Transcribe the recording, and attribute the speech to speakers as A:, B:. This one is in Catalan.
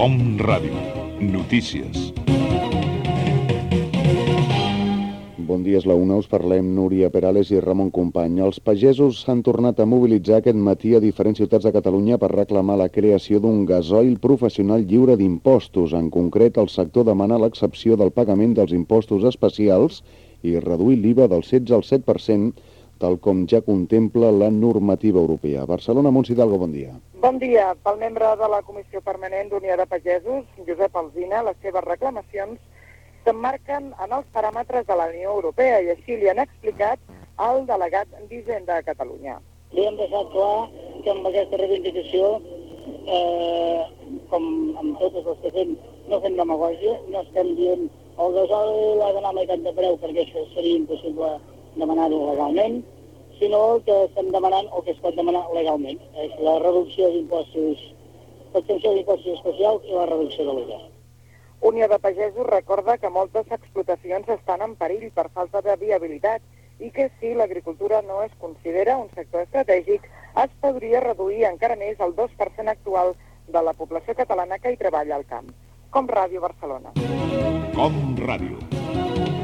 A: Com Ràdio. Notícies.
B: Bon dia, és la una, us parlem Núria Perales i Ramon Company. Els pagesos s'han tornat a mobilitzar aquest matí a diferents ciutats de Catalunya per reclamar la creació d'un gasoil professional lliure d'impostos. En concret, el sector demana l'excepció del pagament dels impostos especials i reduir l'IVA del 16 al 7%, tal com ja contempla la normativa europea. Barcelona, Montse Hidalgo, bon dia.
C: Bon dia. Pel membre de la Comissió Permanent d'Unió de Pagesos, Josep Alsina, les seves reclamacions s'emmarquen en els paràmetres de la Unió Europea i així li han explicat al delegat d'Hisenda a Catalunya.
D: Li hem deixat clar que amb aquesta reivindicació, com amb totes les que fem, no fem demagògia, no estem dient el gasoil ha d'anar a meitat de preu perquè això seria impossible demanar-ho legalment, sinó que estem demanant el que es pot demanar legalment, és la reducció d'impostos, l'extensió d'impostos especials i la reducció de l'IVA.
C: Unió de Pagesos recorda que moltes explotacions estan en perill per falta de viabilitat i que si l'agricultura no es considera un sector estratègic, es podria reduir encara més el 2% actual de la població catalana que hi treballa al camp. Com Ràdio Barcelona.
A: Com Ràdio.